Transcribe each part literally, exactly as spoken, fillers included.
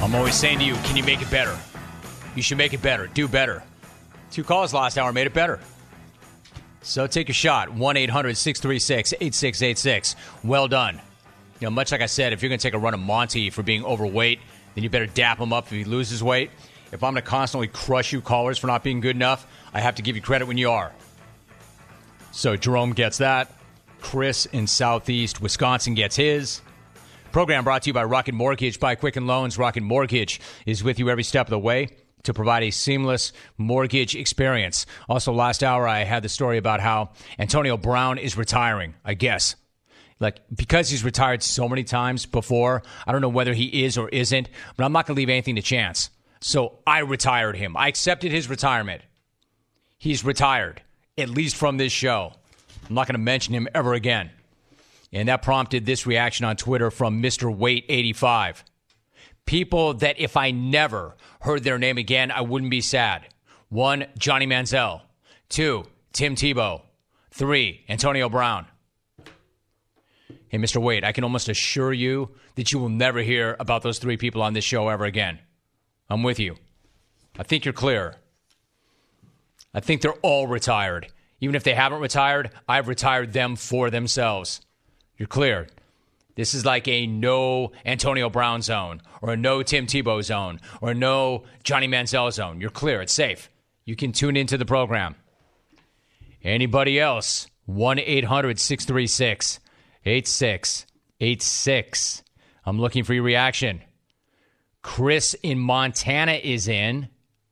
I'm always saying to you, can you make it better? You should make it better. Do better. Two calls last hour made it better. So take a shot. one eight hundred six three six eight six eight six. Well done. You know, much like I said, if you're going to take a run at Monty for being overweight, then you better dap him up if he loses weight. If I'm going to constantly crush you callers for not being good enough, I have to give you credit when you are. So Jerome gets that. Chris in Southeast Wisconsin gets his. Program brought to you by Rocket Mortgage by Quicken Loans. Rocket Mortgage is with you every step of the way to provide a seamless mortgage experience. Also, last hour, I had the story about how Antonio Brown is retiring, I guess. Like, because he's retired so many times before, I don't know whether he is or isn't, but I'm not going to leave anything to chance. So I retired him. I accepted his retirement. He's retired, at least from this show. I'm not going to mention him ever again. And that prompted this reaction on Twitter from Mister Weight eighty-five. People that if I never heard their name again, I wouldn't be sad. One, Johnny Manziel. Two, Tim Tebow. Three, Antonio Brown. Hey, Mister Weight, I can almost assure you that you will never hear about those three people on this show ever again. I'm with you. I think you're clear. I think they're all retired. Even if they haven't retired, I've retired them for themselves. You're clear. This is like a no Antonio Brown zone or a no Tim Tebow zone or a no Johnny Manziel zone. You're clear. It's safe. You can tune into the program. Anybody else? one eight hundred six three six eight six eight six. I'm looking for your reaction. Chris in Montana is in.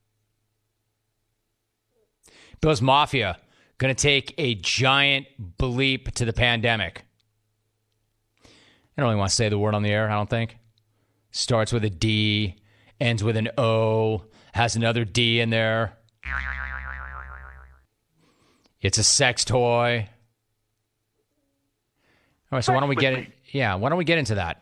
Bills Mafia going to take a giant bleep to the pandemic. I don't really want to say the word on the air, I don't think. Starts with a D, ends with an O, has another D in there. It's a sex toy. All right, so why don't we get it? Yeah, why don't we get into that?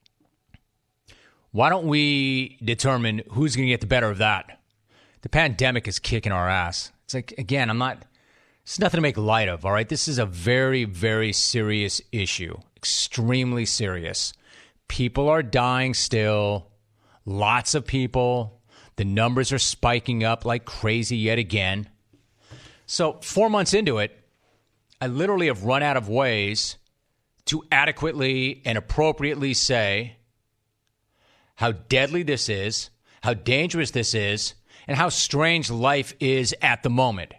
Why don't we determine who's going to get the better of that? The pandemic is kicking our ass. It's like, again, I'm not, it's nothing to make light of, all right? This is a very, very serious issue. Extremely serious. People are dying still. Lots of people. The numbers are spiking up like crazy yet again. So four months into it, I literally have run out of ways to adequately and appropriately say how deadly this is, how dangerous this is, and how strange life is at the moment.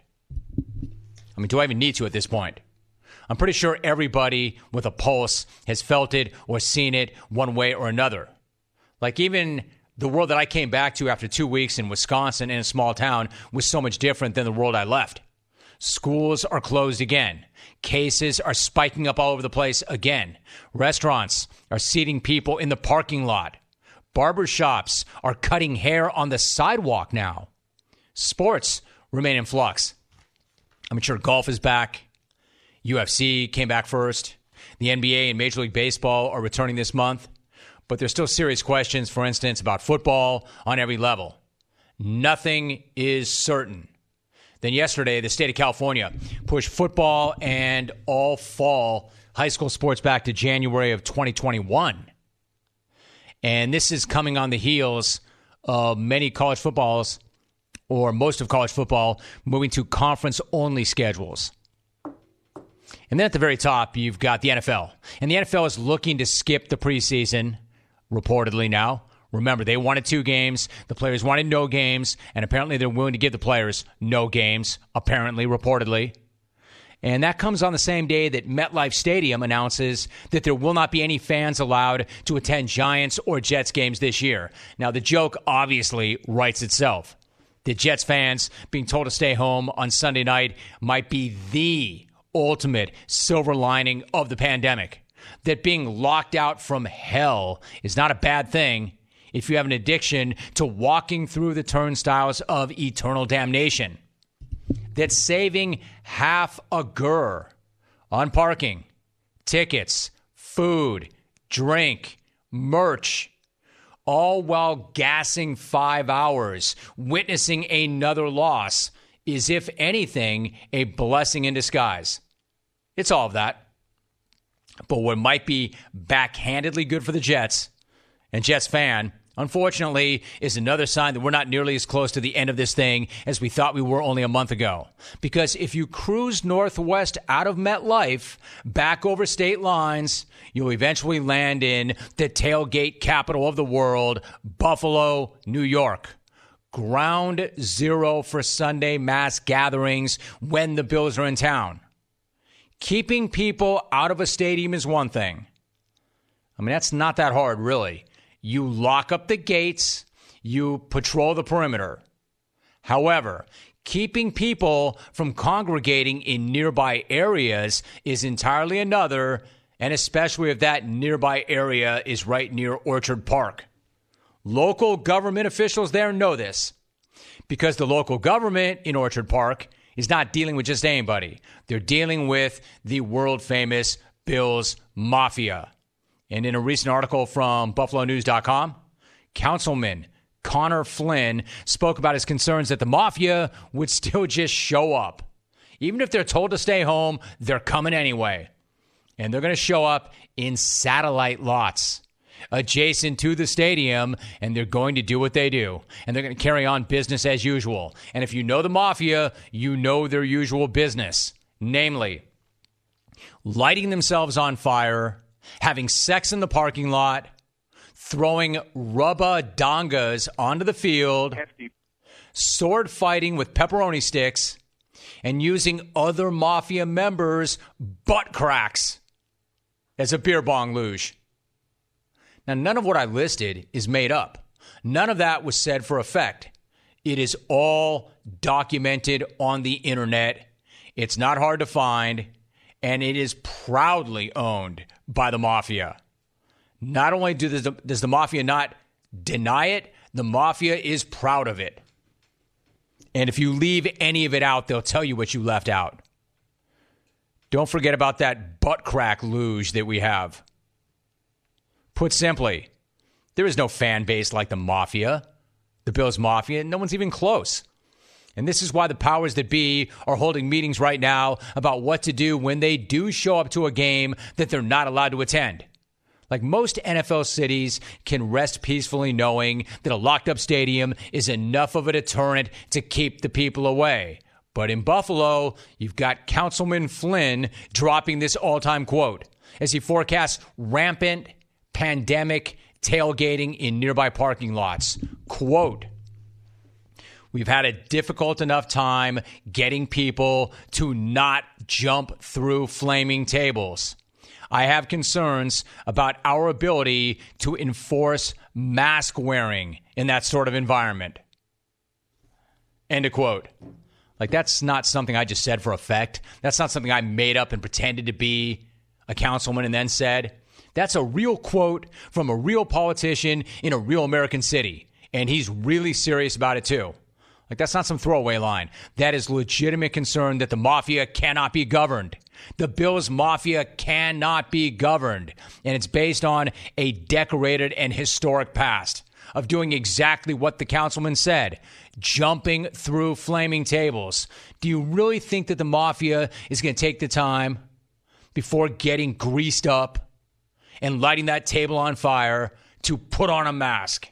I mean, do I even need to at this point? I'm pretty sure everybody with a pulse has felt it or seen it one way or another. Like even the world that I came back to after two weeks in Wisconsin in a small town was so much different than the world I left. Schools are closed again. Cases are spiking up all over the place again. Restaurants are seating people in the parking lot. Barbershops are cutting hair on the sidewalk now. Sports remain in flux. I'm sure golf is back. U F C came back first. The N B A and Major League Baseball are returning this month. But there's still serious questions, for instance, about football on every level. Nothing is certain. Then yesterday, the state of California pushed football and all fall high school sports back to January of twenty twenty-one. And this is coming on the heels of many college footballs, or most of college football, moving to conference-only schedules. And then at the very top, you've got the N F L. And the N F L is looking to skip the preseason, reportedly now. Remember, they wanted two games. The players wanted no games. And apparently they're willing to give the players no games, apparently, reportedly. And that comes on the same day that MetLife Stadium announces that there will not be any fans allowed to attend Giants or Jets games this year. Now, the joke obviously writes itself. The Jets fans being told to stay home on Sunday night might be the ultimate silver lining of the pandemic. That being locked out from hell is not a bad thing if you have an addiction to walking through the turnstiles of eternal damnation. That saving half a gur on parking, tickets, food, drink, merch, all while gassing five hours, witnessing another loss, is, if anything, a blessing in disguise. It's all of that. But what might be backhandedly good for the Jets and Jets fan unfortunately, is another sign that we're not nearly as close to the end of this thing as we thought we were only a month ago. Because if you cruise northwest out of MetLife, back over state lines, you'll eventually land in the tailgate capital of the world, Buffalo, New York. Ground zero for Sunday mass gatherings when the Bills are in town. Keeping people out of a stadium is one thing. I mean, that's not that hard, really. You lock up the gates, you patrol the perimeter. However, keeping people from congregating in nearby areas is entirely another, and especially if that nearby area is right near Orchard Park. Local government officials there know this because the local government in Orchard Park is not dealing with just anybody. They're dealing with the world-famous Bills Mafia. And in a recent article from Buffalo News dot com, Councilman Connor Flynn spoke about his concerns that the Mafia would still just show up. Even if they're told to stay home, they're coming anyway. And they're going to show up in satellite lots adjacent to the stadium, and they're going to do what they do. And they're going to carry on business as usual. And if you know the Mafia, you know their usual business, namely lighting themselves on fire, having sex in the parking lot, throwing rubber dongas onto the field, Hefty. sword fighting with pepperoni sticks, and using other Mafia members' butt cracks as a beer bong luge. Now, none of what I listed is made up. None of that was said for effect. It is all documented on the internet. It's not hard to find, and it is proudly owned by the Mafia. Not only do the, does the Mafia not deny it, the Mafia is proud of it. And if you leave any of it out, they'll tell you what you left out. Don't forget about that butt crack luge that we have. Put simply, there is no fan base like the Mafia, the Bills Mafia. No one's even close. And this is why the powers that be are holding meetings right now about what to do when they do show up to a game that they're not allowed to attend. Like most N F L cities can rest peacefully knowing that a locked-up stadium is enough of a deterrent to keep the people away. But in Buffalo, you've got Councilman Flynn dropping this all-time quote as he forecasts rampant pandemic tailgating in nearby parking lots. Quote, "We've had a difficult enough time getting people to not jump through flaming tables. I have concerns about our ability to enforce mask wearing in that sort of environment." End of quote. Like, that's not something I just said for effect. That's not something I made up and pretended to be a councilman and then said. That's a real quote from a real politician in a real American city. And he's really serious about it, too. Like, that's not some throwaway line. That is legitimate concern that the Mafia cannot be governed. The Bills Mafia cannot be governed. And it's based on a decorated and historic past of doing exactly what the councilman said, jumping through flaming tables. Do you really think that the Mafia is going to take the time before getting greased up and lighting that table on fire to put on a mask?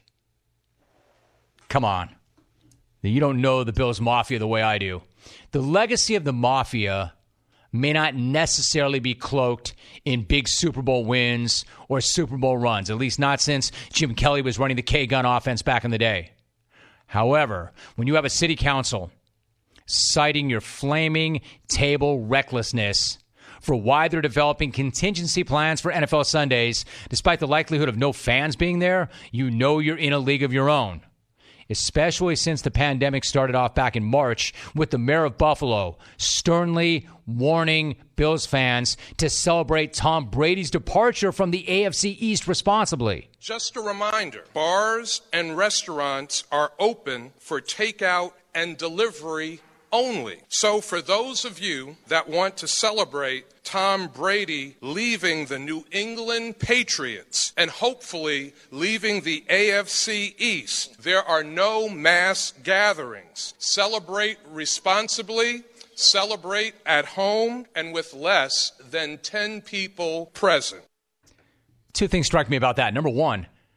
Come on. You don't know the Bills Mafia the way I do. The legacy of the Mafia may not necessarily be cloaked in big Super Bowl wins or Super Bowl runs, at least not since Jim Kelly was running the K-gun offense back in the day. However, when you have a city council citing your flaming table recklessness for why they're developing contingency plans for N F L Sundays, despite the likelihood of no fans being there, you know you're in a league of your own. Especially since the pandemic started off back in March with the mayor of Buffalo sternly warning Bills fans to celebrate Tom Brady's departure from the A F C East responsibly. Just a reminder, bars and restaurants are open for takeout and delivery only. So for those of you that want to celebrate Tom Brady leaving the New England Patriots and hopefully leaving the A F C East, there are no mass gatherings. Celebrate responsibly, celebrate at home, and with less than ten people present. Two things strike me about that. Number one,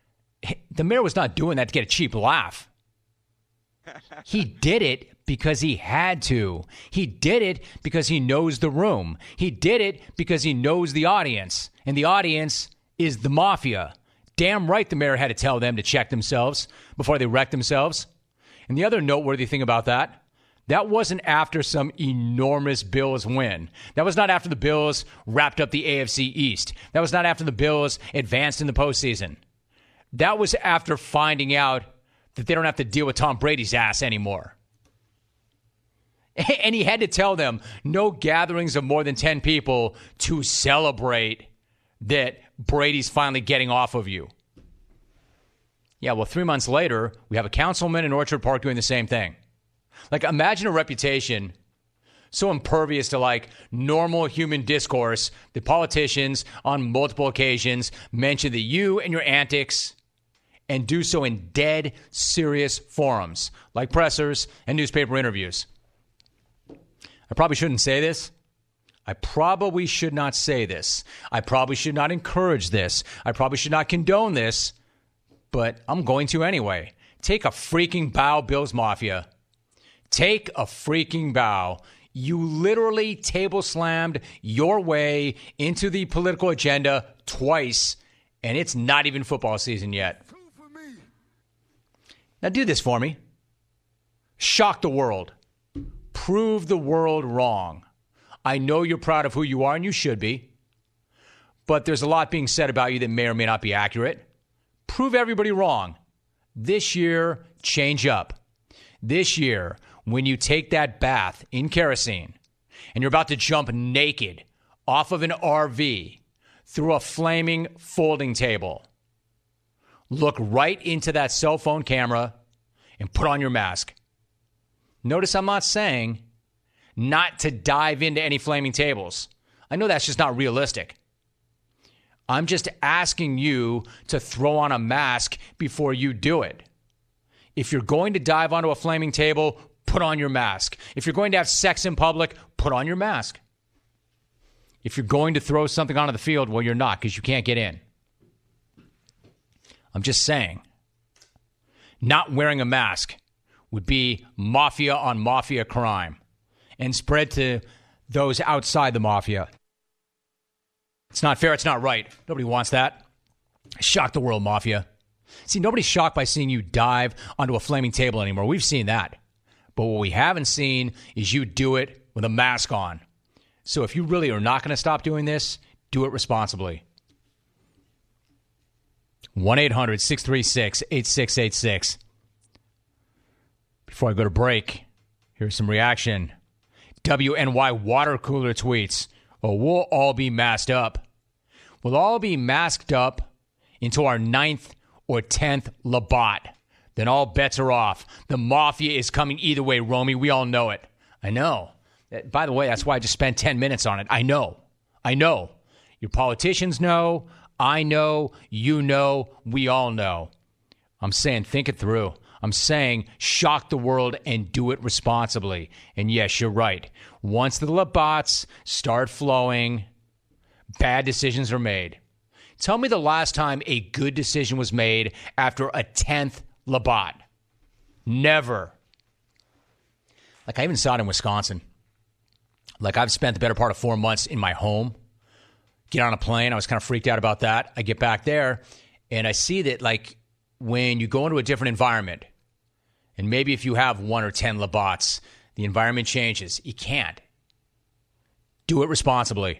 The mayor was not doing that to get a cheap laugh. He did it because he had to. He did it because he knows the room. He did it because he knows the audience. And the audience is the mafia. Damn right the mayor had to tell them to check themselves before they wreck themselves. And the other noteworthy thing about that, that wasn't after some enormous Bills win. That was not after the Bills wrapped up the A F C East. That was not after the Bills advanced in the postseason. That was after finding out that they don't have to deal with Tom Brady's ass anymore. And he had to tell them no gatherings of more than ten people to celebrate that Brady's finally getting off of you. Yeah, well, three months later, we have a councilman in Orchard Park doing the same thing. Like, imagine a reputation so impervious to, like, normal human discourse that politicians on multiple occasions mention that you and your antics and do so in dead serious forums, like pressers and newspaper interviews. I probably shouldn't say this. I probably should not say this. I probably should not encourage this. I probably should not condone this, but I'm going to anyway. Take a freaking bow, Bills Mafia. Take a freaking bow. You literally table slammed your way into the political agenda twice, and it's not even football season yet. Now do this for me. Shock the world. Prove the world wrong. I know you're proud of who you are, and you should be. But there's a lot being said about you that may or may not be accurate. Prove everybody wrong. This year, change up. This year, when you take that bath in kerosene and you're about to jump naked off of an R V through a flaming folding table, look right into that cell phone camera and put on your mask. Notice I'm not saying not to dive into any flaming tables. I know that's just not realistic. I'm just asking you to throw on a mask before you do it. If you're going to dive onto a flaming table, put on your mask. If you're going to have sex in public, put on your mask. If you're going to throw something onto the field, well, you're not because you can't get in. I'm just saying, not wearing a mask would be mafia on mafia crime and spread to those outside the mafia. It's not fair. It's not right. Nobody wants that. Shock the world, mafia. See, nobody's shocked by seeing you dive onto a flaming table anymore. We've seen that. But what we haven't seen is you do it with a mask on. So if you really are not going to stop doing this, do it responsibly. one eight hundred six three six eight six eight six. Before I go to break, here's some reaction. W N Y water cooler tweets. Well, we'll all be masked up. We'll all be masked up into our ninth or tenth Labatt. Then all bets are off. The mafia is coming either way, Romy. We all know it. I know. By the way, that's why I just spent ten minutes on it. I know. I know. Your politicians know. I know. You know. We all know. I'm saying think it through. I'm saying shock the world and do it responsibly. And yes, you're right. Once the Labatts start flowing, bad decisions are made. Tell me the last time a good decision was made after a tenth Labatt. Never. Like, I even saw it in Wisconsin. Like, I've spent the better part of four months in my home. Get on a plane. I was kind of freaked out about that. I get back there, and I see that, like, when you go into a different environment, and maybe if you have one or ten Labatts, the environment changes. You can't. Do it responsibly.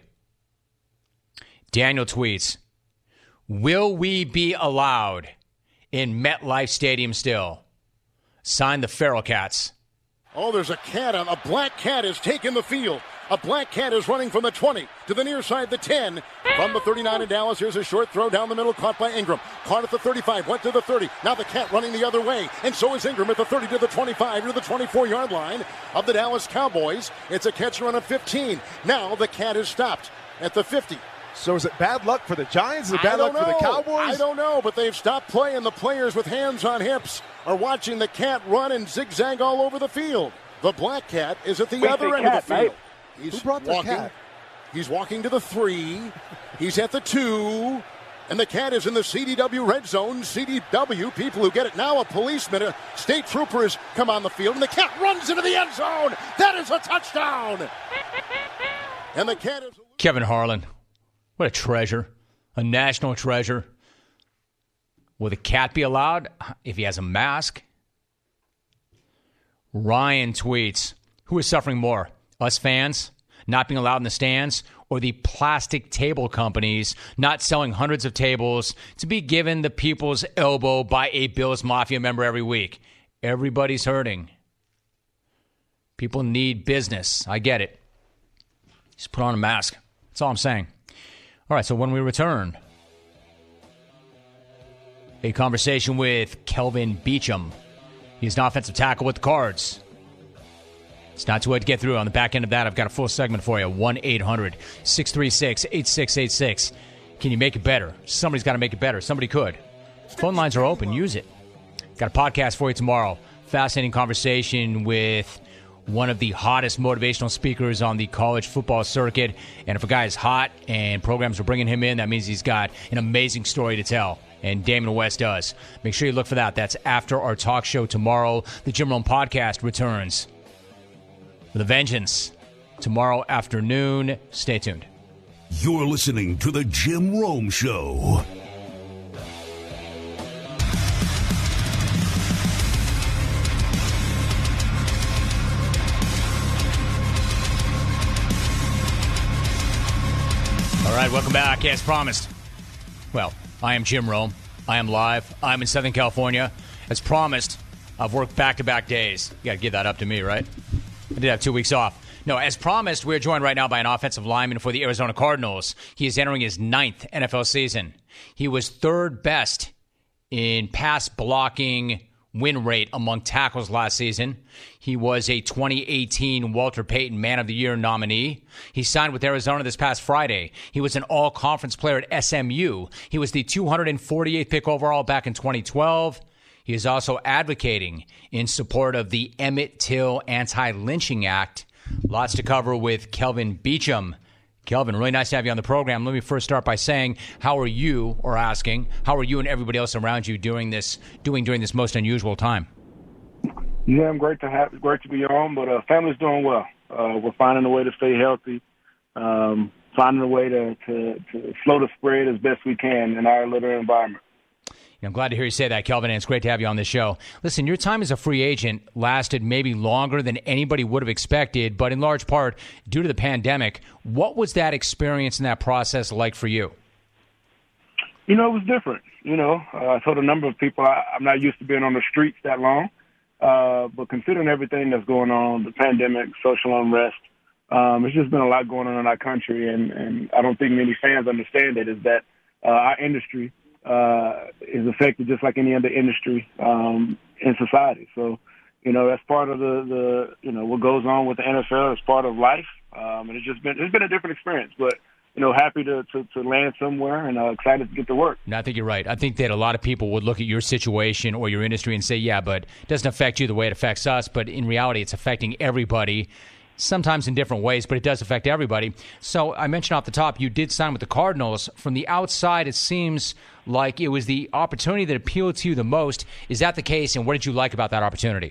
Daniel tweets, will we be allowed in MetLife Stadium still? Sign the Feral Cats. Oh, there's a cat on. A black cat has taken the field. A black cat is running from the twenty to the near side, the ten. From the thirty-nine in Dallas, here's a short throw down the middle, caught by Ingram. Caught at the thirty-five, went to the thirty. Now the cat running the other way, and so is Ingram at the thirty to the twenty-five to the twenty-four-yard line of the Dallas Cowboys. It's a catch run of fifteen. Now the cat is stopped at the fifty. So is it bad luck for the Giants? Is it bad luck know. for the Cowboys? I don't know, but they've stopped playing. The players with hands on hips are watching the cat run and zigzag all over the field. The black cat is at the Wait, other the end cat, of the field. mate. He's Who brought the walking. cat? He's walking to the three. He's at the two. And the Cat is in the C D W red zone. C D W, people who get it now, a policeman, a state trooper has come on the field, and the Cat runs into the end zone. That is a touchdown. And the Cat is... Kevin Harlan, what a treasure, a national treasure. Will the Cat be allowed if he has a mask? Ryan tweets, who is suffering more, us fans not being allowed in the stands, or the plastic table companies not selling hundreds of tables to be given the people's elbow by a Bills Mafia member every week? Everybody's hurting. People need business. I get it. Just put on a mask. That's all I'm saying. All right, so when we return, a conversation with Kelvin Beachum. He's an offensive tackle with the Cards. It's not too late to get through. On the back end of that, I've got a full segment for you. one eight hundred six three six eight six eight six. Can you make it better? Somebody's got to make it better. Somebody could. Phone lines are open. Use it. Got a podcast for you tomorrow. Fascinating conversation with one of the hottest motivational speakers on the college football circuit. And if a guy is hot and programs are bringing him in, that means he's got an amazing story to tell. And Damon West does. Make sure you look for that. That's after our talk show tomorrow. The Jim Rome Podcast returns with a vengeance tomorrow afternoon. Stay tuned. You're listening to The Jim Rome Show. All right, welcome back. As promised. Well, I am Jim Rome. I am live. I'm in Southern California. As promised, I've worked back-to-back days. You got to give that up to me, right? I did have two weeks off. No, as promised, we're joined right now by an offensive lineman for the Arizona Cardinals. He is entering his ninth N F L season. He was third best in pass blocking win rate among tackles last season. He was a twenty eighteen Walter Payton Man of the Year nominee. He signed with Arizona this past Friday. He was an all-conference player at S M U. He was the two hundred forty-eighth pick overall back in twenty twelve. He is also advocating in support of the Emmett Till Anti-Lynching Act. Lots to cover with Kelvin Beachum. Kelvin, really nice to have you on the program. Let me first start by saying, how are you, or asking, how are you and everybody else around you doing this, doing during this most unusual time? Yeah, I'm great to have, great to be on, but uh, family's doing well. Uh, we're finding a way to stay healthy, um, finding a way to, to, to slow the spread as best we can in our little environment. I'm glad to hear you say that, Kelvin, and it's great to have you on this show. Listen, your time as a free agent lasted maybe longer than anybody would have expected, but in large part due to the pandemic. What was that experience and that process like for you? You know, it was different. You know, uh, I told a number of people I, I'm not used to being on the streets that long, uh, but considering everything that's going on, the pandemic, social unrest, um, it's just been a lot going on in our country, and, and I don't think many fans understand it, is that uh, our industry Uh, is affected just like any other industry um, in society. So, you know, that's part of the, the, you know, what goes on with the N F L. It's part of life. Um, and it's just been, it's been a different experience, but, you know, happy to, to, to land somewhere and uh, excited to get to work. No, I think you're right. I think that a lot of people would look at your situation or your industry and say, yeah, but it doesn't affect you the way it affects us. But in reality, it's affecting everybody. Sometimes in different ways, but it does affect everybody. So I mentioned off the top, you did sign with the Cardinals. From the outside, it seems like it was the opportunity that appealed to you the most. Is that the case, and what did you like about that opportunity?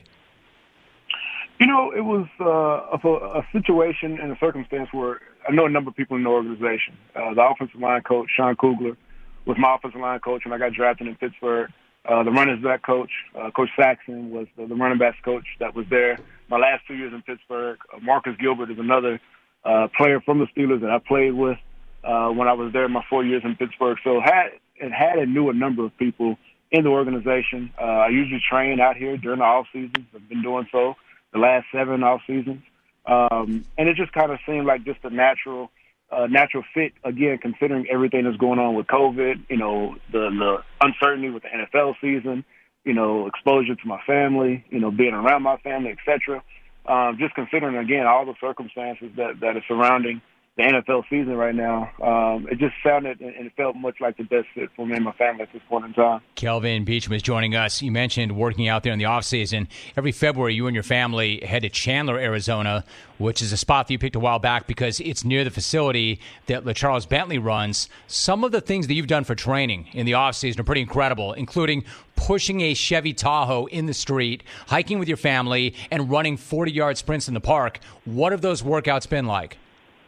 You know, it was uh, a, a situation and a circumstance where I know a number of people in the organization. Uh, the offensive line coach, Sean Kugler, was my offensive line coach when I got drafted in Pittsburgh. Uh, the running back coach, uh, Coach Saxon, was the, the running backs coach that was there my last two years in Pittsburgh. Uh, Marcus Gilbert is another uh, player from the Steelers that I played with uh, when I was there my four years in Pittsburgh. So had, it had and knew a number of people in the organization. Uh, I usually train out here during the off seasons. I've been doing so the last seven off seasons. Um, and it just kind of seemed like just a natural Uh, natural fit, again, considering everything that's going on with COVID, you know, the, the uncertainty with the N F L season, you know, exposure to my family, you know, being around my family, et cetera. Um, just considering, again, all the circumstances that, that are surrounding the N F L season right now. Um, it just sounded and it felt much like the best fit for me and my family at this point in time. Kelvin Beachum is joining us. You mentioned working out there in the offseason. Every February, you and your family head to Chandler, Arizona, which is a spot that you picked a while back because it's near the facility that LaCharles Bentley runs. Some of the things that you've done for training in the offseason are pretty incredible, including pushing a Chevy Tahoe in the street, hiking with your family, and running forty-yard sprints in the park. What have those workouts been like?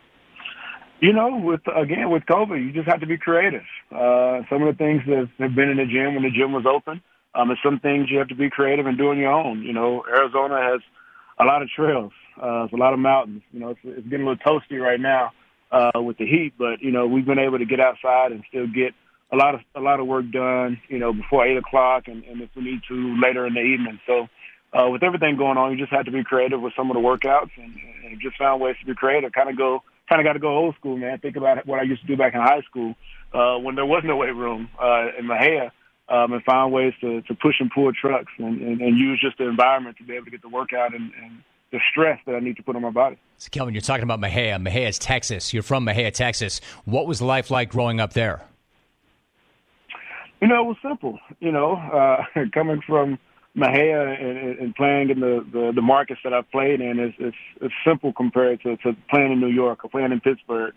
You know, with again, with COVID, you just have to be creative. Uh, some of the things that have been in the gym when the gym was open, um, and some things you have to be creative and do on your own. You know, Arizona has a lot of trails. Uh, it's a lot of mountains. You know, it's, it's getting a little toasty right now uh, with the heat, but, you know, we've been able to get outside and still get a lot of a lot of work done, you know, before eight o'clock and, and if we need to later in the evening. So uh, with everything going on, you just have to be creative with some of the workouts and, and just found ways to be creative, kind of go Kind of got to go old school, man. Think about what I used to do back in high school uh, when there was no weight room uh, in Mexia, um, and find ways to, to push and pull trucks and, and, and use just the environment to be able to get the workout and, and the stress that I need to put on my body. So, Kelvin, you're talking about Mexia. Mexia is Texas. You're from Mexia, Texas. What was life like growing up there? You know, it was simple. You know, uh, coming from Mexia and, and playing in the, the, the markets that I've played in is it's, it's simple compared to, to playing in New York or playing in Pittsburgh,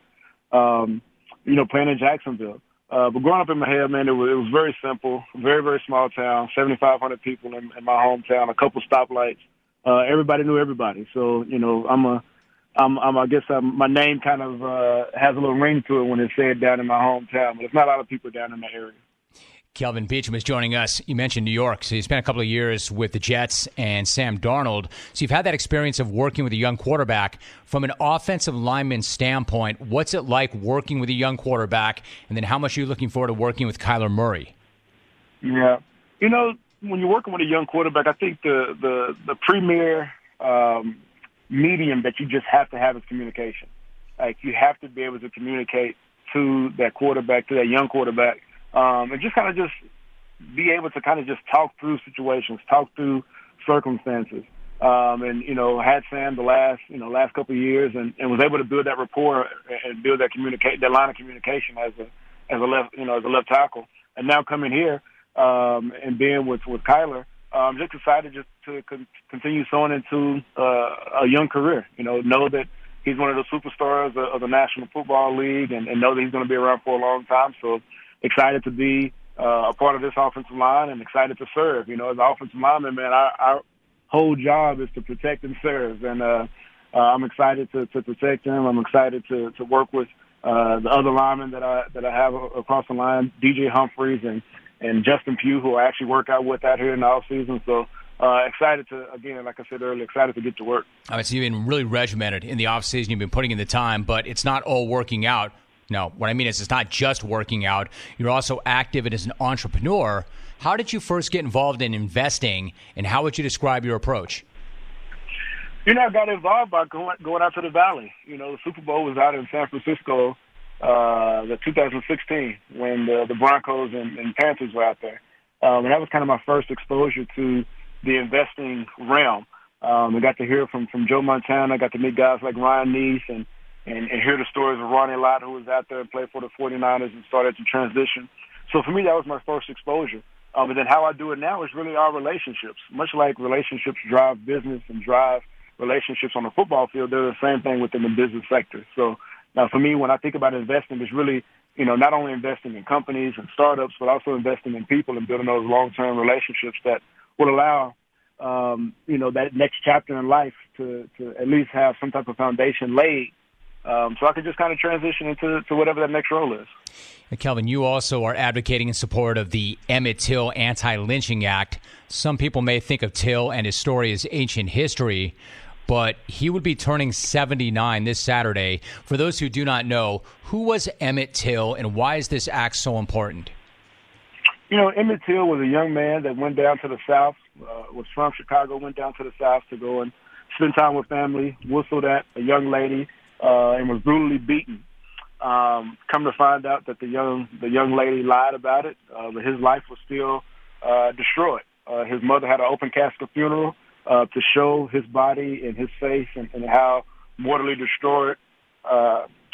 um, you know, playing in Jacksonville. Uh, but growing up in Mexia, man, it was, it was very simple, very, very small town, seventy-five hundred people in, in my hometown, a couple stoplights. Uh, everybody knew everybody. So, you know, I'm a, I'm, I'm I guess I'm, my name kind of uh, has a little ring to it when it's said down in my hometown, but there's not a lot of people down in that area. Kelvin Beachum is joining us. You mentioned New York, so you spent a couple of years with the Jets and Sam Darnold. So you've had that experience of working with a young quarterback. From an offensive lineman standpoint, what's it like working with a young quarterback? And then how much are you looking forward to working with Kyler Murray? Yeah. You know, when you're working with a young quarterback, I think the, the, the premier um, medium that you just have to have is communication. Like, you have to be able to communicate to that quarterback, to that young quarterback, Um, and just kind of just be able to kind of just talk through situations, talk through circumstances. Um, and, you know, had Sam the last, you know, last couple of years and, and was able to build that rapport and build that communicate, that line of communication as a, as a left, you know, as a left tackle. And now coming here, um, and being with, with Kyler, I'm just excited just to con- continue sowing into, uh, a young career, you know, know that he's one of the superstars of, of the National Football League and, and know that he's going to be around for a long time. So, excited to be uh, a part of this offensive line and excited to serve. You know, as an offensive lineman, man, our, our whole job is to protect and serve. And uh, uh, I'm excited to, to protect him. I'm excited to, to work with uh, the other linemen that I that I have across the line, D J Humphreys and, and Justin Pugh, who I actually work out with out here in the offseason. So uh, excited to, again, like I said earlier, excited to get to work. All right, so you've been really regimented in the offseason. You've been putting in the time, but it's not all working out. No, what I mean is it's not just working out. You're also active and as an entrepreneur. How did you first get involved in investing, and how would you describe your approach? You know, I got involved by going, going out to the Valley. You know, the Super Bowl was out in San Francisco, uh, the two thousand sixteen, when the, the Broncos and, and Panthers were out there. Um, and that was kind of my first exposure to the investing realm. Um, I got to hear from, from Joe Montana. I got to meet guys like Ryan Neese and And, and hear the stories of Ronnie Lott, who was out there and played for the forty-niners and started to transition. So for me, that was my first exposure. Um, and then how I do it now is really our relationships. Much like relationships drive business and drive relationships on the football field, they're the same thing within the business sector. So now for me, when I think about investing, it's really, you know, not only investing in companies and startups, but also investing in people and building those long-term relationships that will allow, um, you know, that next chapter in life to, to at least have some type of foundation laid. Um, so I can just kind of transition into to whatever that next role is. And Kelvin, you also are advocating in support of the Emmett Till Anti-Lynching Act. Some people may think of Till and his story as ancient history, but he would be turning seventy-nine this Saturday. For those who do not know, who was Emmett Till and why is this act so important? You know, Emmett Till was a young man that went down to the South, uh, was from Chicago, went down to the South to go and spend time with family, whistled at a young lady, Uh, and was brutally beaten. Um, come to find out that the young the young lady lied about it, uh, but his life was still uh, destroyed. Uh, his mother had an open casket funeral uh, to show his body and his face and, and how mortally destroyed uh,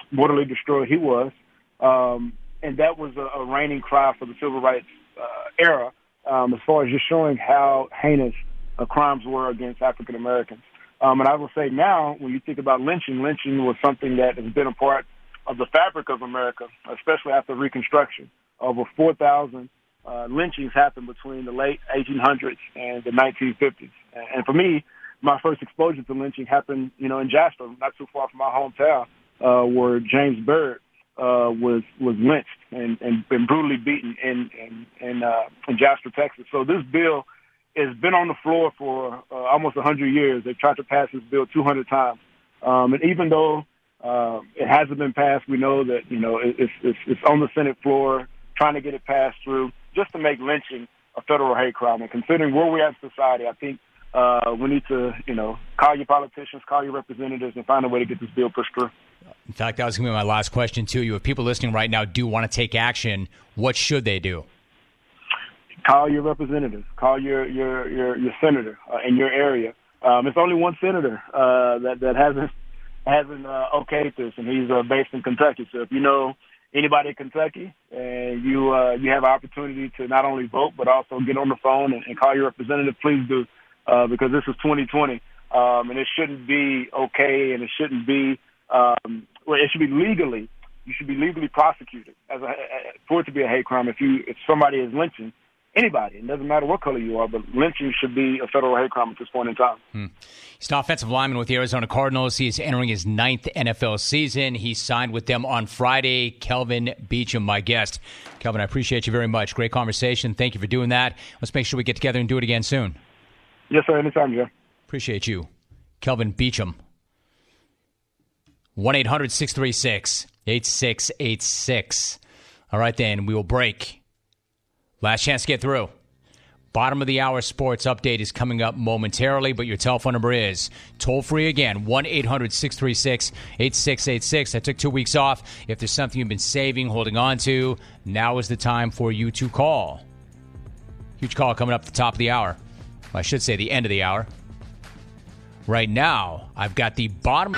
mortally destroyed he was. Um, and that was a, a reigning cry for the civil rights uh, era, um, as far as just showing how heinous uh, crimes were against African Americans. Um, and I will say now, when you think about lynching, lynching was something that has been a part of the fabric of America, especially after Reconstruction. Over four thousand uh, lynchings happened between the late eighteen hundreds and the nineteen fifties. And for me, my first exposure to lynching happened, you know, in Jasper, not too far from my hometown, uh, where James Byrd uh, was was lynched and, and been brutally beaten in in in, uh, in Jasper, Texas. So this bill has been on the floor for uh, almost one hundred years. They've tried to pass this bill two hundred times, um, and even though uh, it hasn't been passed, we know that you know it, it's, it's it's on the Senate floor, trying to get it passed through, just to make lynching a federal hate crime. And considering where we are in society, I think uh, we need to, you know, call your politicians, call your representatives, and find a way to get this bill pushed through. In fact, that was going to be my last question to you. If people listening right now do want to take action, what should they do? Call your representatives. Call your your your, your senator uh, in your area. Um, it's only one senator uh, that that hasn't hasn't uh, okayed this, and he's uh, based in Kentucky. So if you know anybody in Kentucky and you uh, you have an opportunity to not only vote but also get on the phone and, and call your representative, please do, uh, because this is twenty twenty, um, and it shouldn't be okay, and it shouldn't be um, well, it should be legally. You should be legally prosecuted as a, for it to be a hate crime if you if somebody is lynching anybody. It doesn't matter what color you are, but lynching should be a federal hate crime at this point in time. Hmm. He's an offensive lineman with the Arizona Cardinals. He's entering his ninth N F L season. He signed with them on Friday. Kelvin Beachum, my guest. Kelvin, I appreciate you very much. Great conversation. Thank you for doing that. Let's make sure we get together and do it again soon. Yes, sir. Anytime, Joe. Appreciate you. Kelvin Beachum. one eight hundred six three six eight six eight six. All right, then. We will break. Last chance to get through. Bottom of the hour sports update is coming up momentarily, but your telephone number is toll free again, one eight hundred six three six eight six eight six. I took two weeks off. If there's something you've been saving, holding on to, now is the time for you to call. Huge call coming up at the top of the hour. Well, I should say the end of the hour. Right now, I've got the bottom...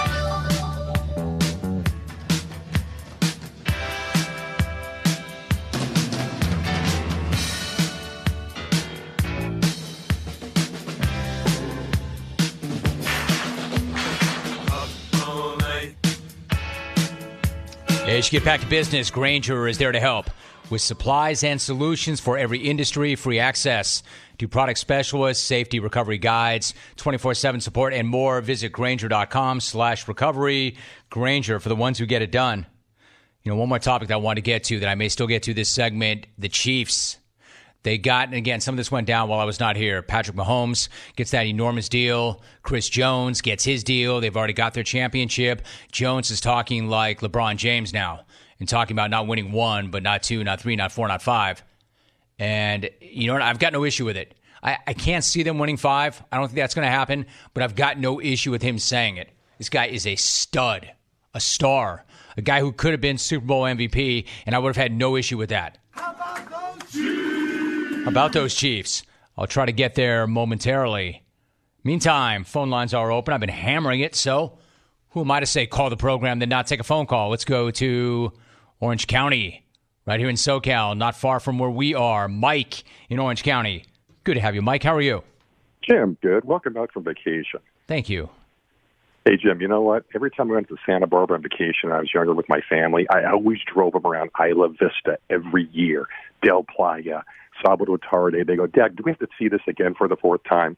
As you get back to business, Grainger is there to help with supplies and solutions for every industry, free access to product specialists, safety recovery guides, twenty-four seven support, and more. Visit Grainger.com slash recovery. Grainger, for the ones who get it done. You know, one more topic that I want to get to that I may still get to this segment, the Chiefs. They got, and again, some of this went down while I was not here. Patrick Mahomes gets that enormous deal. Chris Jones gets his deal. They've already got their championship. Jones is talking like LeBron James now and talking about not winning one, but not two, not three, not four, not five. And, you know what? I've got no issue with it. I, I can't see them winning five. I don't think that's going to happen, but I've got no issue with him saying it. This guy is a stud, a star, a guy who could have been Super Bowl M V P, and I would have had no issue with that. How about those Chiefs? About those Chiefs. I'll try to get there momentarily. Meantime, phone lines are open. I've been hammering it, so who am I to say call the program then not take a phone call? Let's go to Orange County, right here in SoCal, not far from where we are. Mike in Orange County. Good to have you, Mike. How are you? Jim, good. Welcome back from vacation. Thank you. Hey, Jim, you know what? Every time I went to Santa Barbara on vacation, I was younger with my family, I always drove them around Isla Vista every year. Del Playa, Sabado Tarde. They go, Dad, do we have to see this again for the fourth time?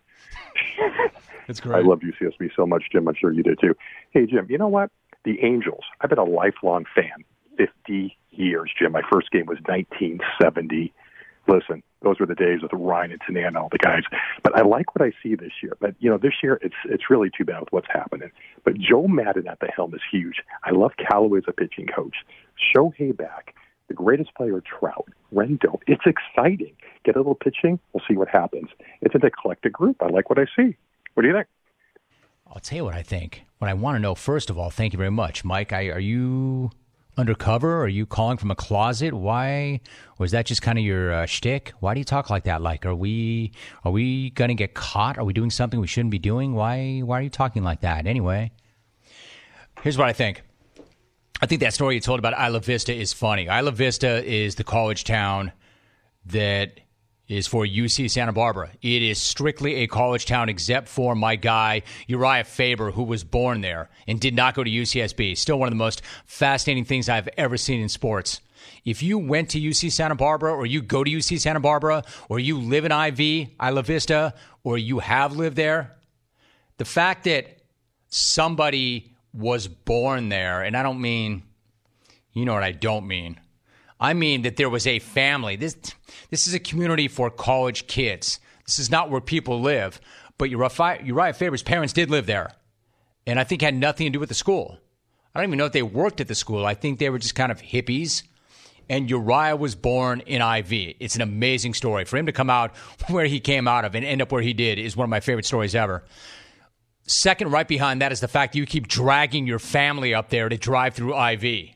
That's great. I love U C S B so much, Jim. I'm sure you do, too. Hey, Jim, you know what? The Angels. I've been a lifelong fan. fifty years, Jim. My first game was nineteen seventy. Listen, those were the days with Ryan and Tanano, the guys. But I like what I see this year. But, you know, this year it's it's really too bad with what's happening. But Joe Madden at the helm is huge. I love Callaway as a pitching coach. Shohei back. The greatest player, Trout, Rendon. It's exciting. Get a little pitching. We'll see what happens. It's an eclectic group. I like what I see. What do you think? I'll tell you what I think. What I want to know, first of all, thank you very much. Mike, I, are you undercover? Are you calling from a closet? Why? Or is that just kind of your uh, shtick? Why do you talk like that? Like, are we are we going to get caught? Are we doing something we shouldn't be doing? Why, why are you talking like that? Anyway, here's what I think. I think that story you told about Isla Vista is funny. Isla Vista is the college town that is for U C Santa Barbara. It is strictly a college town except for my guy, Uriah Faber, who was born there and did not go to U C S B. Still one of the most fascinating things I've ever seen in sports. If you went to U C Santa Barbara, or you go to U C Santa Barbara, or you live in I V, Isla Vista, or you have lived there, the fact that somebody was born there, and I don't mean, you know what I don't mean. I mean that there was a family. This this is a community for college kids. This is not where people live. But Uriah, Uriah Faber's parents did live there. And I think had nothing to do with the school. I don't even know if they worked at the school. I think they were just kind of hippies. And Uriah was born in I V. It's an amazing story. For him to come out where he came out of and end up where he did is one of my favorite stories ever. Second, right behind that is the fact you keep dragging your family up there to drive through I V.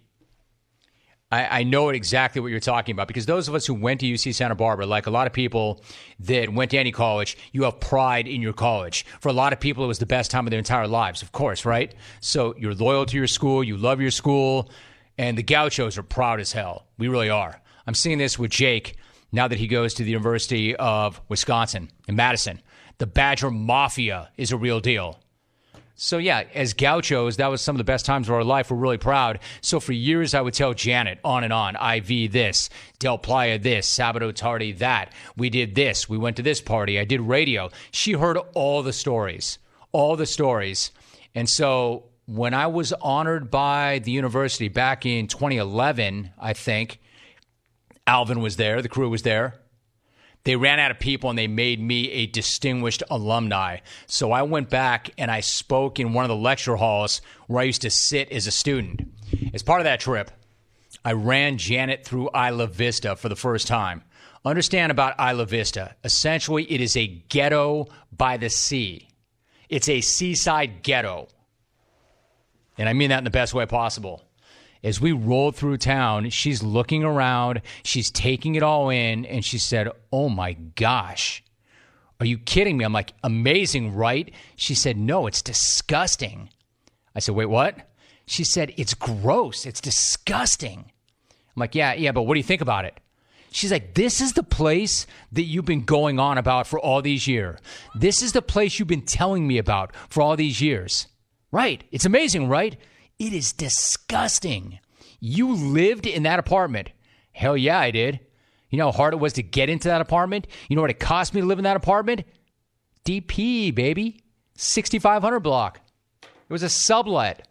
I, I know exactly what you're talking about, because those of us who went to U C Santa Barbara, like a lot of people that went to any college, you have pride in your college. For a lot of people, it was the best time of their entire lives, of course, right? So you're loyal to your school, you love your school, and the Gauchos are proud as hell. We really are. I'm seeing this with Jake now that he goes to the University of Wisconsin in Madison. The Badger Mafia is a real deal. So, yeah, as Gauchos, that was some of the best times of our life. We're really proud. So for years, I would tell Janet on and on, I V this, Del Playa this, Sabato Tardy that. We did this. We went to this party. I did radio. She heard all the stories, all the stories. And so when I was honored by the university back in twenty eleven, I think, Alvin was there. The crew was there. They ran out of people, and they made me a distinguished alumni. So I went back, and I spoke in one of the lecture halls where I used to sit as a student. As part of that trip, I ran Janet through Isla Vista for the first time. Understand about Isla Vista. Essentially, it is a ghetto by the sea. It's a seaside ghetto. And I mean that in the best way possible. As we rolled through town, she's looking around, she's taking it all in, and she said, oh my gosh, are you kidding me? I'm like, amazing, right? She said, no, it's disgusting. I said, wait, what? She said, it's gross, it's disgusting. I'm like, yeah, yeah, but what do you think about it? She's like, this is the place that you've been going on about for all these years. This is the place you've been telling me about for all these years. Right, it's amazing, right? It is disgusting. You lived in that apartment. Hell yeah, I did. You know how hard it was to get into that apartment? You know what it cost me to live in that apartment? D P, baby. sixty-five hundred block. It was a sublet.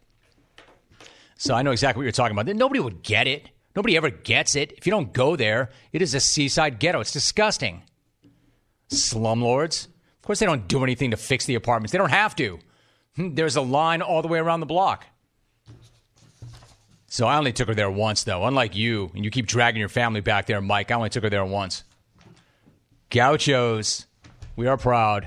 So I know exactly what you're talking about. Nobody would get it. Nobody ever gets it. If you don't go there, it is a seaside ghetto. It's disgusting. Slumlords. Of course they don't do anything to fix the apartments. They don't have to. There's a line all the way around the block. So I only took her there once, though. Unlike you, and you keep dragging your family back there, Mike, I only took her there once. Gauchos, we are proud.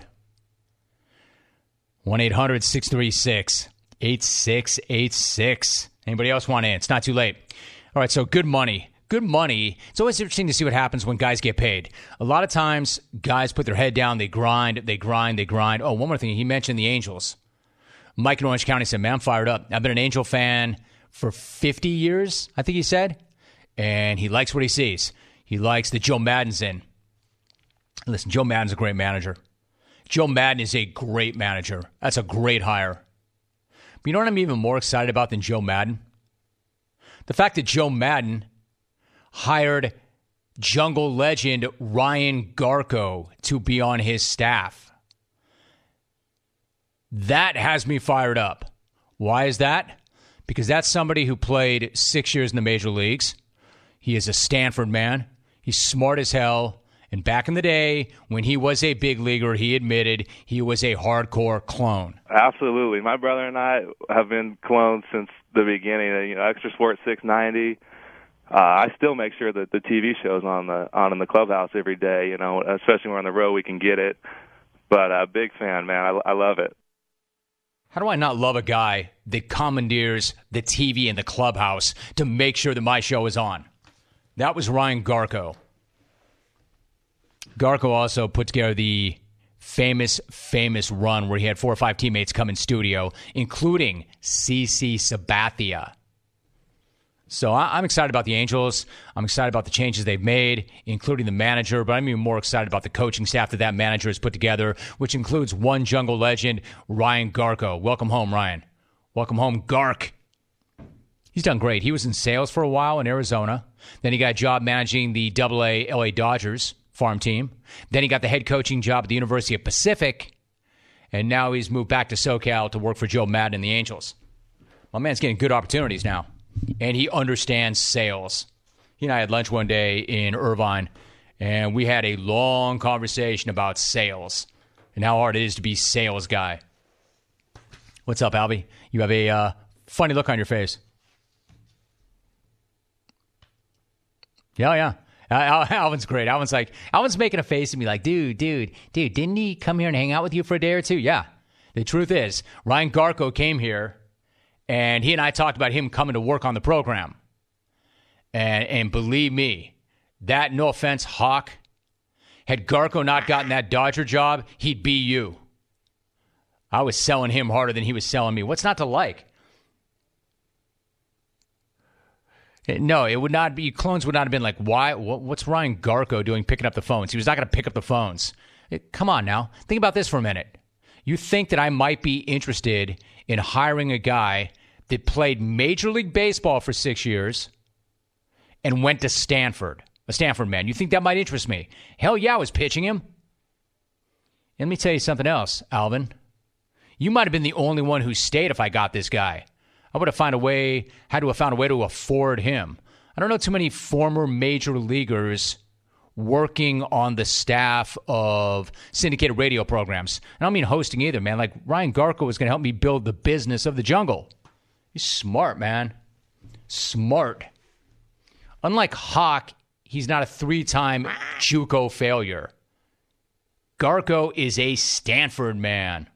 one eight hundred six three six eight six eight six. Anybody else want in? It's not too late. All right, so good money. Good money. It's always interesting to see what happens when guys get paid. A lot of times, guys put their head down, they grind, they grind, they grind. Oh, one more thing. He mentioned the Angels. Mike in Orange County said, man, I'm fired up. I've been an Angel fan for fifty years, I think he said, and he likes what he sees. He likes that Joe Maddon's in. Listen, Joe Maddon's a great manager. Joe Maddon is a great manager. That's a great hire. But you know what I'm even more excited about than Joe Maddon? The fact that Joe Maddon hired jungle legend Ryan Garko to be on his staff. That has me fired up. Why is that? Because that's somebody who played six years in the major leagues. He is a Stanford man. He's smart as hell. And back in the day, when he was a big leaguer, he admitted he was a hardcore clone. Absolutely. My brother and I have been clones since the beginning. You know, Extra Sport six ninety. Uh, I still make sure that the T V show's on the on in the clubhouse every day. You know, especially when we're on the road, we can get it. But a uh, big fan, man. I, I love it. How do I not love a guy that commandeers the T V in the clubhouse to make sure that my show is on? That was Ryan Garko. Garko also put together the famous, famous run where he had four or five teammates come in studio, including CeCe Sabathia. So I, I'm excited about the Angels. I'm excited about the changes they've made, including the manager, but I'm even more excited about the coaching staff that that manager has put together, which includes one Jungle legend, Ryan Garko. Welcome home, Ryan. Welcome home, Gark. He's done great. He was in sales for a while in Arizona. Then he got a job managing the double A L A Dodgers farm team. Then he got the head coaching job at the University of Pacific. And now he's moved back to SoCal to work for Joe Madden and the Angels. My man's getting good opportunities now. And he understands sales. He and I had lunch one day in Irvine, and we had a long conversation about sales and how hard it is to be sales guy. What's up, Albie? You have a uh, funny look on your face. Yeah, yeah. Uh, Alvin's great. Alvin's like, Alvin's making a face at me like, dude, dude, dude, didn't he come here and hang out with you for a day or two? Yeah. The truth is, Ryan Garko came here, and he and I talked about him coming to work on the program. And and believe me, that, no offense, Hawk, had Garko not gotten that Dodger job, he'd be you. I was selling him harder than he was selling me. What's not to like? No, it would not be. Clones would not have been like, why? What's Ryan Garko doing picking up the phones? He was not going to pick up the phones. It, come on now. Think about this for a minute. You think that I might be interested in hiring a guy that played Major League Baseball for six years and went to Stanford, a Stanford man. You think that might interest me? Hell yeah, I was pitching him. And let me tell you something else, Alvin. You might have been the only one who stayed if I got this guy. I would have found a way, had to have found a way to afford him. I don't know too many former major leaguers working on the staff of syndicated radio programs. And I don't mean hosting either, man. Like, Ryan Garko was going to help me build the business of the jungle. He's smart, man. Smart. Unlike Hawk, he's not a three-time JUCO failure. Garko is a Stanford man.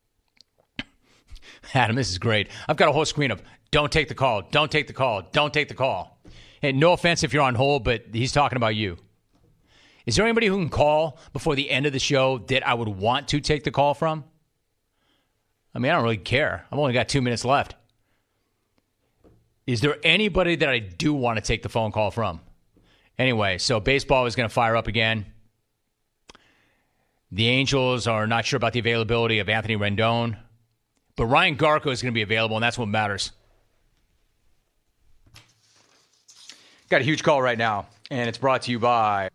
Adam, this is great. I've got a whole screen of don't take the call, don't take the call, don't take the call. And no offense if you're on hold, but he's talking about you. Is there anybody who can call before the end of the show that I would want to take the call from? I mean, I don't really care. I've only got two minutes left. Is there anybody that I do want to take the phone call from? Anyway, so baseball is going to fire up again. The Angels are not sure about the availability of Anthony Rendon. But Ryan Garko is going to be available, and that's what matters. Got a huge call right now, and it's brought to you by...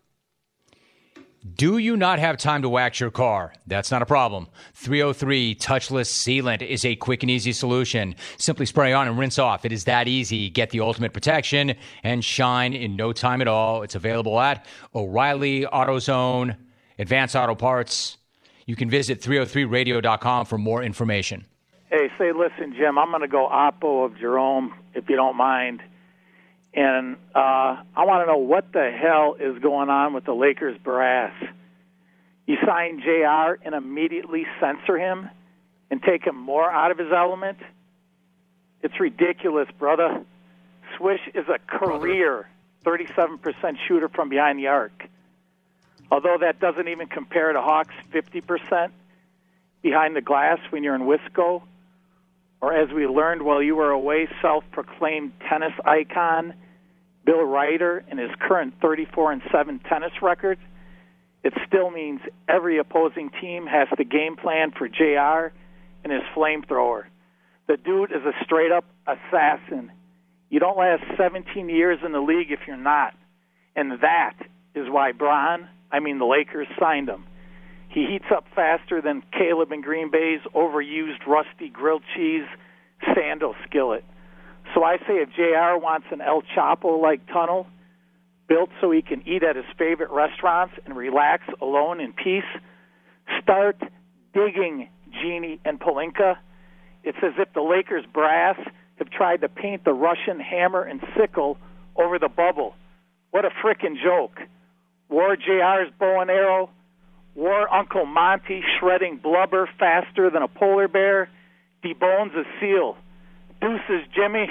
Do you not have time to wax your car? That's not a problem. three oh three Touchless Sealant is a quick and easy solution. Simply spray on and rinse off. It is that easy. Get the ultimate protection and shine in no time at all. It's available at O'Reilly, AutoZone, Advanced Auto Parts. You can visit three oh three radio dot com for more information. Hey, say, listen, Jim, I'm going to go oppo of Jerome, if you don't mind. And uh, I want to know what the hell is going on with the Lakers brass. You sign J R and immediately censor him and take him more out of his element? It's ridiculous, brother. Swish is a career thirty-seven percent shooter from behind the arc. Although that doesn't even compare to Hawks' fifty percent behind the glass when you're in Wisco. Or as we learned while you were away, self-proclaimed tennis icon Bill Ryder and his current thirty-four and seven tennis record, it still means every opposing team has to game plan for J R and his flamethrower. The dude is a straight-up assassin. You don't last seventeen years in the league if you're not. And that is why Bron, I mean the Lakers, signed him. He heats up faster than Caleb in Green Bay's overused rusty grilled cheese sandal skillet. So I say if J R wants an El Chapo-like tunnel built so he can eat at his favorite restaurants and relax alone in peace, start digging Genie and Pelinka. It's as if the Lakers brass have tried to paint the Russian hammer and sickle over the bubble. What a frickin' joke. Wore J R's bow and arrow, wore Uncle Monty shredding blubber faster than a polar bear, debones a seal. Deuces, Jimmy.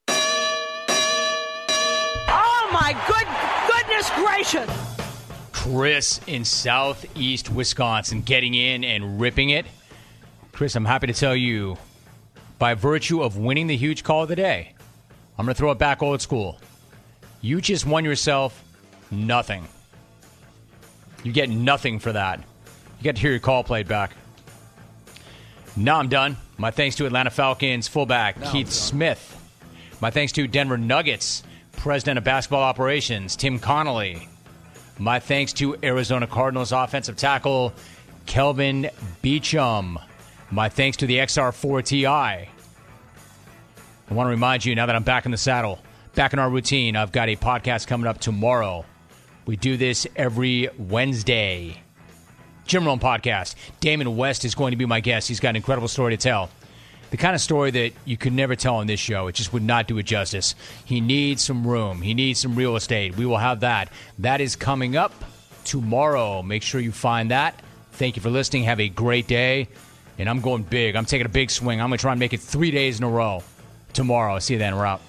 Oh, my good goodness gracious. Chris in southeast Wisconsin getting in and ripping it. Chris, I'm happy to tell you, by virtue of winning the huge call of the day, I'm going to throw it back old school. You just won yourself nothing. You get nothing for that. You get to hear your call played back. Now I'm done. My thanks to Atlanta Falcons fullback now Keith Smith. My thanks to Denver Nuggets president of basketball operations Tim Connolly. My thanks to Arizona Cardinals offensive tackle Kelvin Beachum. My thanks to the X R four Ti. I want to remind you, now that I'm back in the saddle, back in our routine, I've got a podcast coming up tomorrow. We do this every Wednesday. Jim Rome Podcast. Damon West is going to be my guest. He's got an incredible story to tell. The kind of story that you could never tell on this show. It just would not do it justice. He needs some room. He needs some real estate. We will have that. That is coming up tomorrow. Make sure you find that. Thank you for listening. Have a great day. And I'm going big. I'm taking a big swing. I'm going to try and make it three days in a row tomorrow. See you then. We're out.